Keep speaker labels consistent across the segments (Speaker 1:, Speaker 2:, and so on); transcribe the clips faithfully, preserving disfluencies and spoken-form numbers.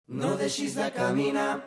Speaker 1: No deixis de caminar.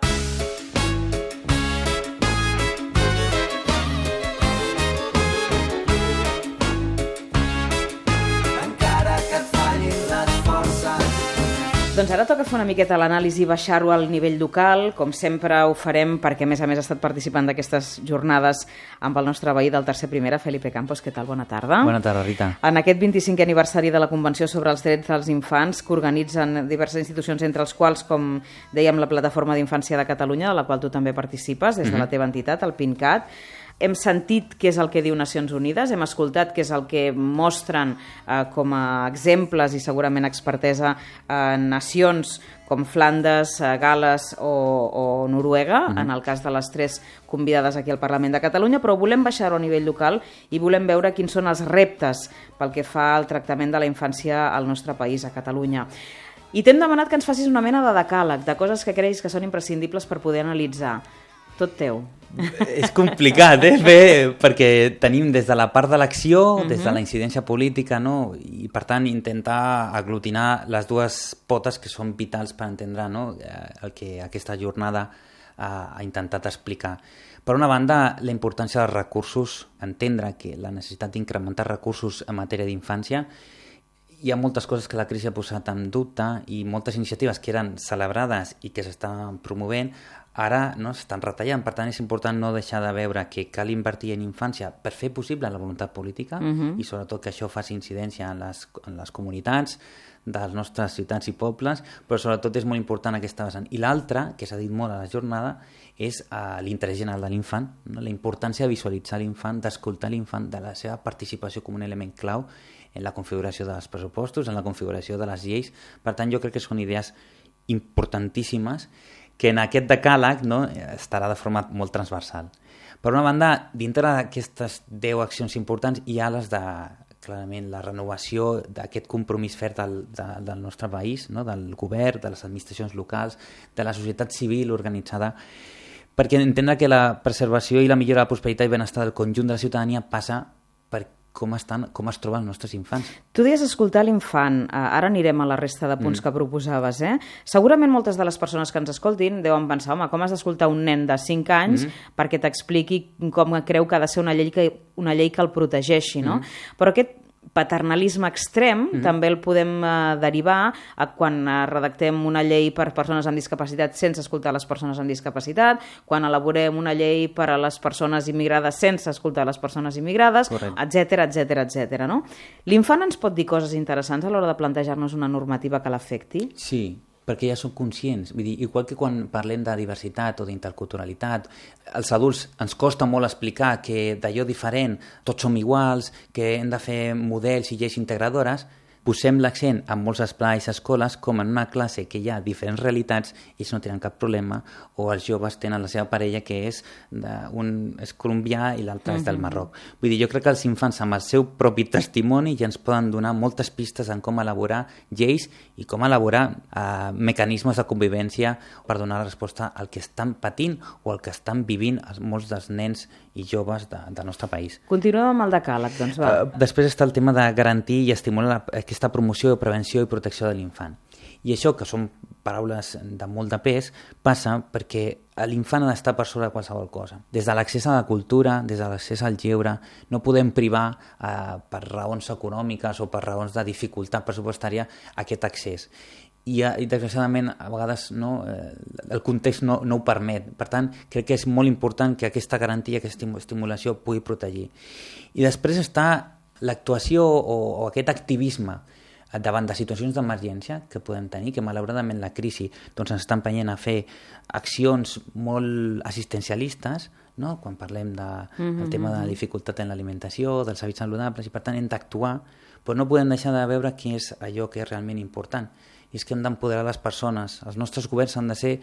Speaker 1: Encara que et fallin les forces.
Speaker 2: Doncs ara toca fer una miqueta l'anàlisi i baixar-ho al nivell local. Com sempre ho farem perquè, a més a més, ha estat participant d'aquestes jornades amb el nostre veí del Tercer Primera, Felipe Campos. Què tal? Bona tarda.
Speaker 3: Bona tarda, Rita.
Speaker 2: En aquest vint-i-cinquè aniversari de la Convenció sobre els Drets dels Infants, que organitzen diverses institucions, entre els quals, com dèiem, la Plataforma d'Infància de Catalunya, de la qual tu també participes, des de la teva entitat, el PINCAT. Hem sentit què és el que diu Nacions Unides, hem escoltat què és el que mostren eh, com a exemples i segurament expertesa eh, nacions com Flandes, eh, Gal·les o, o Noruega, uh-huh. en el cas de les tres convidades aquí al Parlament de Catalunya, però volem baixar-ho a nivell local i volem veure quins són els reptes pel que fa al tractament de la infància al nostre país, a Catalunya. I t'hem demanat que ens facis una mena de decàleg, de coses que creguis que són imprescindibles per poder analitzar. Tot teu.
Speaker 3: És complicat, eh? Bé, perquè tenim des de la part de l'acció, uh-huh. des de la incidència política, no? I per tant intentar aglutinar les dues potes que són vitals per entendre, no? El que aquesta jornada ha, ha intentat explicar. Per una banda, la importància dels recursos, entendre que la necessitat d'incrementar recursos en matèria d'infància. Hi ha moltes coses que la crisi ha posat en dubte i moltes iniciatives que eren celebrades i que s'estan promovent ara no s'estan retallant. Per tant, és important no deixar de veure que cal invertir en infància per fer possible la voluntat política uh-huh. i sobretot que això faci incidència en les, en les comunitats de les nostres ciutats i pobles, però sobretot és molt important aquesta vessant. I l'altra, que s'ha dit molt a la jornada, és uh, l'interès general de l'infant, no? La importància de visualitzar l'infant, d'escoltar l'infant, de la seva participació com un element clau en la configuració dels pressupostos, en la configuració de les lleis. Per tant, jo crec que són idees importantíssimes que en aquest decàleg no, estarà de forma molt transversal. Per una banda, dintre d'aquestes deu accions importants hi ha les de, clarament, la renovació d'aquest compromís fert del, de, del nostre país, no, del govern, de les administracions locals, de la societat civil organitzada, perquè entendre que la preservació i la millora de la prosperitat i benestar del conjunt de la ciutadania passa per com, estan, com es troben els nostres infants.
Speaker 2: Tu deies escoltar l'infant, ara anirem a la resta de punts mm. que proposaves, eh? Segurament moltes de les persones que ens escoltin deuen pensar, home, com has d'escoltar un nen de cinc anys mm. perquè t'expliqui com creu que ha de ser una llei que, una llei que el protegeixi, no? Mm. Però aquest paternalisme extrem mm. també el podem uh, derivar a quan uh, redactem una llei per persones amb discapacitat sense escoltar les persones amb discapacitat, quan elaborem una llei per a les persones immigrades sense escoltar les persones immigrades, etcètera, etcètera, etcètera, no? L'infant ens pot dir coses interessants a l'hora de plantejar-nos una normativa que l'afecti?
Speaker 3: Sí, perquè ja són conscients. Vull dir, igual que quan parlem de diversitat o d'interculturalitat, els adults ens costa molt explicar que d'allò diferent tots som iguals, que hem de fer models i lleis integradores. Posem l'accent en molts esplais, escoles, com en una classe que hi ha diferents realitats, ells no tenen cap problema, o els joves tenen la seva parella que és, de, un és colombià i l'altre uh-huh. és del Marroc. Vull dir, jo crec que els infants amb el seu propi testimoni ja ens poden donar moltes pistes en com elaborar lleis i com elaborar eh, mecanismes de convivència per donar la resposta al que estan patint o al que estan vivint molts dels nens i joves de, del nostre país.
Speaker 2: Continuem amb el decàleg, doncs va.
Speaker 3: Uh, després està el tema de garantir i estimular la, aquesta promoció, prevenció i protecció de l'infant. I això, que són paraules de molt de pes, passa perquè l'infant ha d'estar per sobre de qualsevol cosa. Des de l'accés a la cultura, des de l'accés al lleure, no podem privar eh, per raons econòmiques o per raons de dificultat pressupostària aquest accés. I, i desgraciadament a vegades no, eh, el context no, no ho permet. Per tant, crec que és molt important que aquesta garantia, aquesta estimulació pugui protegir. I després està l'actuació o, o aquest activisme davant de situacions d'emergència que podem tenir, que malauradament la crisi doncs, ens està empenyent a fer accions molt assistencialistes, no? Quan parlem de, mm-hmm. del tema de la dificultat en l'alimentació, dels hàbits saludables, i per tant hem d'actuar, però no podem deixar de veure què és allò que és realment important. I és que hem d'empoderar les persones. Els nostres governs han de ser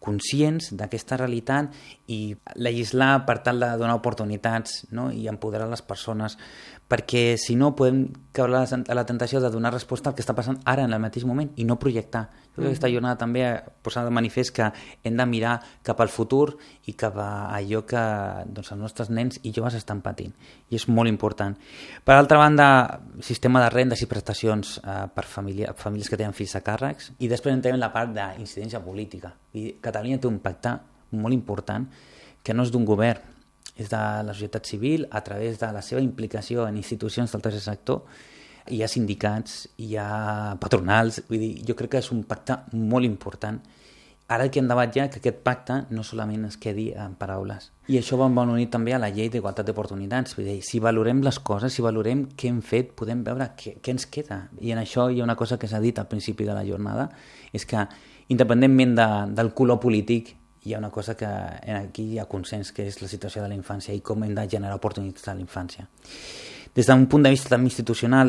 Speaker 3: conscients d'aquesta realitat i legislar per tal de donar oportunitats, no? I empoderar les persones, perquè si no podem caure a la tentació de donar resposta al que està passant ara en el mateix moment i no projectar. Jo crec que aquesta jornada també posa de manifest que hem de mirar cap al futur i cap a allò que doncs, els nostres nens i joves estan patint, i és molt important. Per altra banda, sistema de rendes i prestacions eh, per família, famílies que tenen fills a càrrecs, i després entrem en la part d'incidència política. I Catalunya té un pacte molt important que no és d'un govern, és de la societat civil a través de la seva implicació en institucions del tercer sector. Hi ha sindicats, hi ha patronals, vull dir, jo crec que és un pacte molt important. Ara el que hem de vetllar que aquest pacte no solament es quedi en paraules. I això va unir també a la llei d'igualtat d'oportunitats. Vull dir, si valorem les coses, si valorem què hem fet, podem veure què, què ens queda. I en això hi ha una cosa que s'ha dit al principi de la jornada, és que independentment de, del color polític, hi ha una cosa que aquí hi ha consens, que és la situació de la infància i com hem de generar oportunitats a la infància. Des d'un punt de vista també institucional,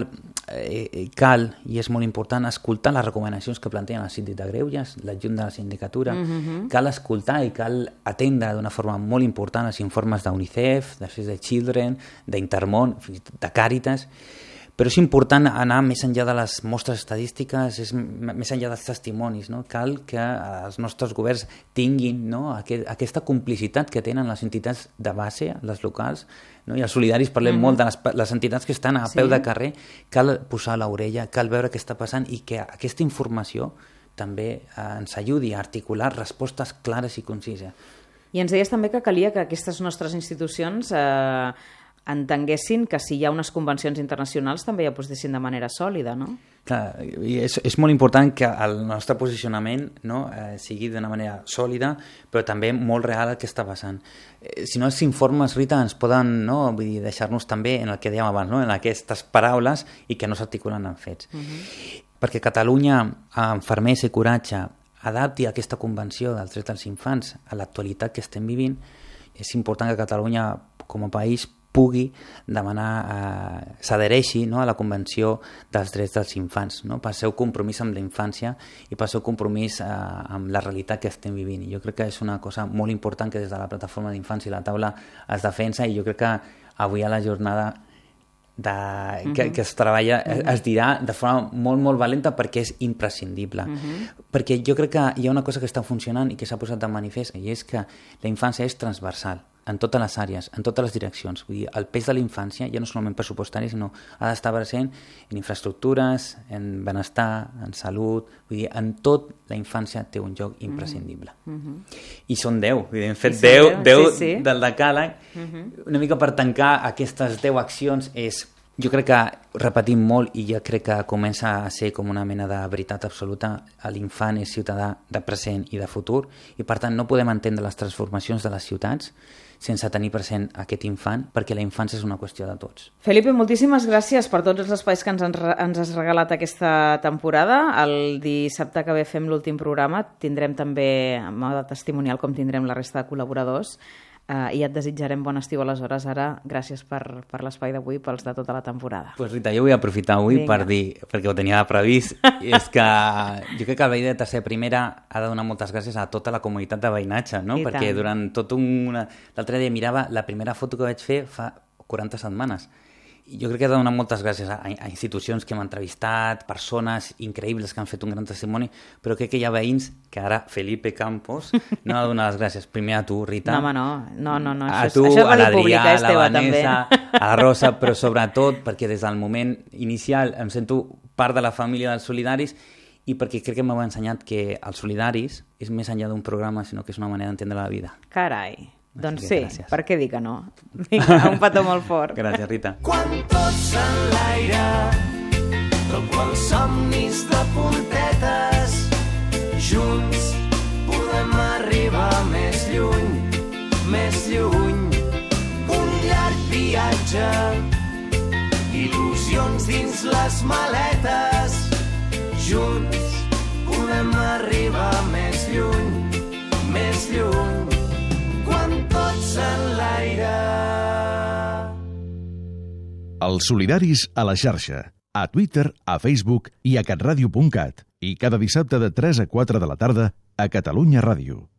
Speaker 3: eh, cal, i és molt important, escoltar les recomanacions que planteguen el síndic de Greuges, l'adjunt de la sindicatura. Mm-hmm. Cal escoltar i cal atendre d'una forma molt important els informes d'UNICEF, de Save the Children, d'Intermón, de Càritas. Però és important anar més enllà de les mostres estadístiques, és més enllà dels testimonis, no? Cal que els nostres governs tinguin, no? Aquest, aquesta complicitat que tenen les entitats de base, les locals, no? I els solidaris parlem mm-hmm. molt de les, les entitats que estan a sí. peu de carrer. Cal posar l'orella, cal veure què està passant i que aquesta informació també eh, ens ajudi a articular respostes clares i concises.
Speaker 2: I ens deies també que calia que aquestes nostres institucions eh, entenguessin que si hi ha unes convencions internacionals també ja posessin de manera sòlida, no?
Speaker 3: Clar, i és, és molt important que el nostre posicionament, no, eh, sigui d'una manera sòlida, però també molt real el que està passant. Eh, si no, els informes, Rita, ens poden, no, vull dir, deixar-nos també en el que dèiem abans, no, en aquestes paraules i que no s'articulen en fets. Uh-huh. Perquè Catalunya, amb fermesa i coratge, adapti aquesta convenció dels drets dels infants a l'actualitat que estem vivint, és important que Catalunya, com a país, pugui demanar, eh, s'adhereixi, no, a la Convenció dels Drets dels Infants, no, pel seu compromís amb la infància i pel seu compromís eh, amb la realitat que estem vivint. I jo crec que és una cosa molt important que des de la plataforma d'infància i la taula es defensa, i jo crec que avui a la jornada de, que, uh-huh. que es treballa, uh-huh. es dirà de forma molt, molt valenta, perquè és imprescindible. Uh-huh. Perquè jo crec que hi ha una cosa que està funcionant i que s'ha posat de manifest, i és que la infància és transversal en totes les àrees, en totes les direccions. Vull dir, el pes de la infància, ja no solament pressupostari, sinó ha d'estar present en infraestructures, en benestar, en salut, vull dir, en tot la infància té un lloc imprescindible. Mm-hmm. I són deu, vull dir, hem fet deu, deu sí, sí. del decàleg. Mm-hmm. Una mica per tancar aquestes deu accions és, jo crec que repetim molt, i ja crec que comença a ser com una mena de veritat absoluta, l'infant és ciutadà de present i de futur, i per tant no podem entendre les transformacions de les ciutats sense tenir present aquest infant, perquè la infància és una qüestió de tots.
Speaker 2: Felipe, moltíssimes gràcies per tots els espais que ens, ens has regalat aquesta temporada. El dissabte que ve fem l'últim programa, tindrem també, a mode testimonial, com tindrem la resta de col·laboradors, uh, i et desitjarem bon estiu aleshores. Ara, gràcies per, per l'espai d'avui, pels de tota la temporada.
Speaker 3: Pues Rita, jo vull aprofitar avui Vinga. per dir, perquè ho tenia previst, i és que jo crec que el veí de tercera primera ha de donar moltes gràcies a tota la comunitat de veïnatge, no? I perquè tant. Durant tot un... L'altre dia mirava la primera foto que vaig fer fa quaranta setmanes. I jo crec que he de donar moltes gràcies a, a institucions que m'han entrevistat, persones increïbles que han fet un gran testimoni, però crec que hi ha veïns que ara, Felipe Campos, no ha de donar les gràcies. Primer a tu, Rita.
Speaker 2: No, home, no. no, no, no.
Speaker 3: A
Speaker 2: això
Speaker 3: tu,
Speaker 2: és, això és
Speaker 3: a l'Adrià, a la
Speaker 2: Vanessa,
Speaker 3: a la Rosa, però sobretot perquè des del moment inicial em sento part de la família dels solidaris, i perquè crec que m'heu ensenyat que els solidaris és més enllà d'un programa, sinó que és una manera d'entendre la vida.
Speaker 2: Carai. Doncs sí, gràcies. Per què dir que no? Vinga, un petó molt fort.
Speaker 3: Gràcies, Rita.
Speaker 1: Quan tots s'enlaire, tot quan somnis de puntetes, junts podem arribar més lluny, més lluny. Un llarg viatge, il·lusions dins les maletes, junts podem arribar més lluny, més lluny. Quan tots s'enlaire.
Speaker 4: Els solidaris a la xarxa, a Twitter, a Facebook i a catradio punt cat. I cada dissabte de tres a quatre de la tarda a Catalunya Ràdio.